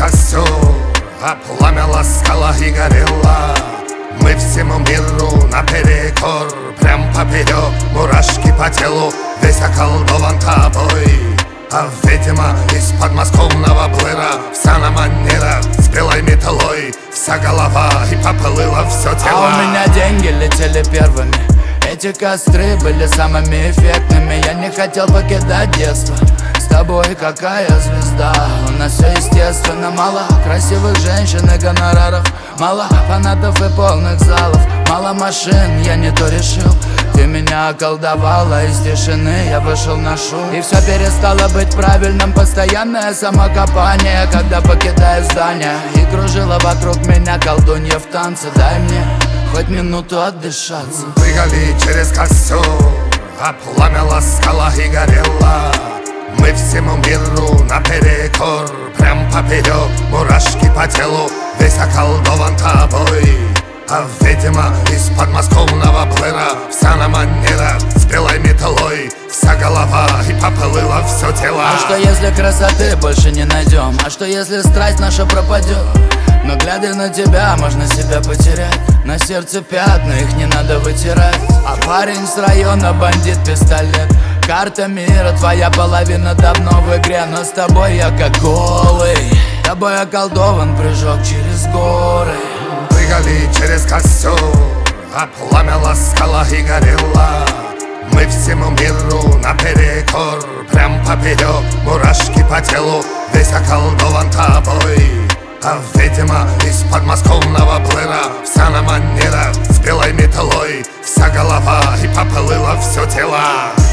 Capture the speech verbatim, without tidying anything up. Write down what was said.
костер, а пламя ласкало и горело. Мы всему миру наперекор, прям поперек, мурашки по телу, весь околдован тобой. А видимо, из подмосковного блыра вся на манера с белой метлой, вся голова и поплыло все тело. А у меня деньги летели первыми, эти костры были самыми эффектными. Я не хотел покидать детство, с тобой какая звезда. У нас все естественно, мало красивых женщин и гонораров, мало фанатов и полных залов, мало машин, я не то решил. Ты меня околдовала, из тишины я вышел на шум. И все перестало быть правильным, постоянное самокопание, когда покидаю здание. И кружила вокруг меня колдунья в танце. Дай мне хоть минуту отдышаться. Прыгали через костер, а пламя ласкало и горело. Мы всему миру наперекор, прям поперек, мурашки по телу, весь околдован тобой. А видимо, из подмосковного блыра вся на манера с белой метлой, вся голова и поплыло все тело. А что если красоты больше не найдем? А что если страсть наша пропадет? Но глядя на тебя, можно себя потерять. На сердце пятна, их не надо вытирать. А парень с района, бандит, пистолет. Карта мира, твоя половина давно в игре. Но с тобой я как голый, тобой околдован прыжок через горы. Прыгали через костер, а пламя ласкало и горело. Мы всему миру наперекор, прям поперек, мурашки по телу, весь околдован тобой. А видимо, из подмосковного блыра вся на манера с белой метлой, вся голова и поплыло все тело.